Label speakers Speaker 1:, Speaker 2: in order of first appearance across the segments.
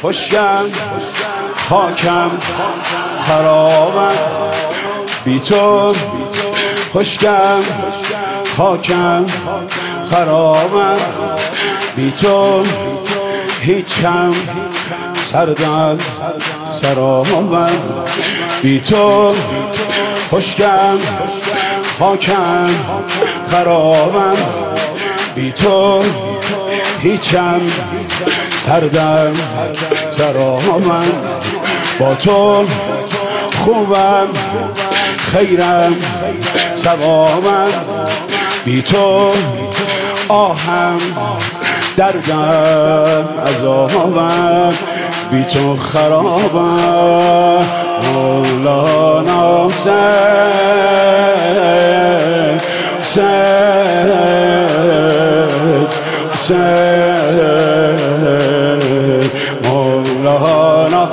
Speaker 1: خشکم خاکم خرابم بی تو، خشکم خاکم خرابم بی تو، هیچم سردم سرابم بی تو، خشکم خاکم خرابم بی تو، هیچم سردم سرابم با تو خوبم خیرم ثوابم بی تو، آهم دردم عذابم بی تو خرابم مولانا مولانا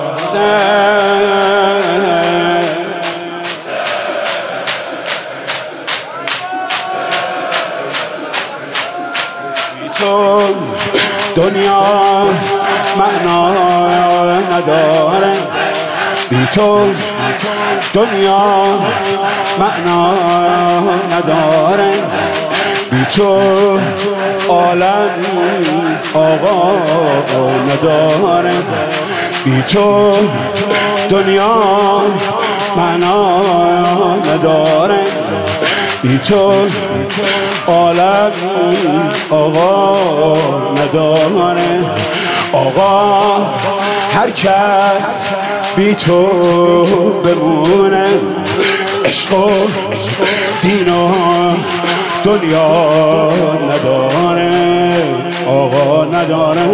Speaker 1: بی تو دنیا معنا نداره بی تو دنیا معنا نداره بی تو عالم آقا نداره بی تو دنیا معنا نداره بی تو عالم آقا نداره آقا هر کس بی تو بمونه عشق و دین و دنیا نداره آقا نداره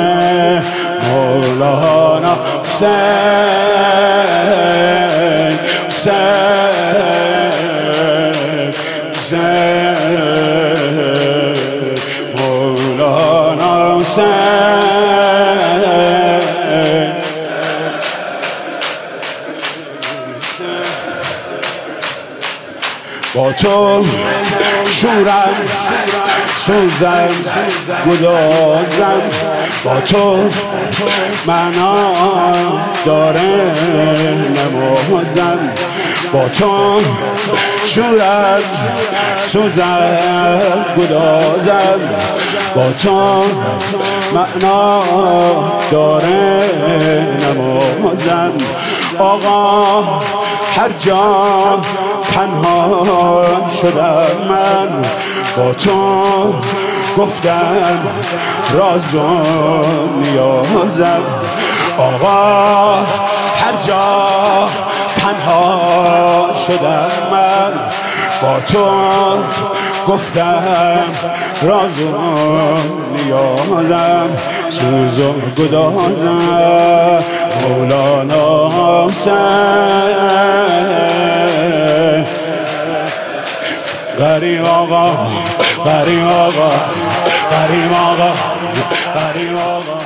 Speaker 1: مولانا مولانا با تو شورم سوزم گدازم با تو معنا داره نمازم با تو شورم سوزم گدازم با تو معنا داره نمازم آقا هر جا تنها شدم من با تو گفتم راز و نیازم آقا هر جا تنها شدم من با تو گفتم راز و نیازم سوز و گدازم مولانا غریب آقا غریب آقا غریب آقا غریب آقا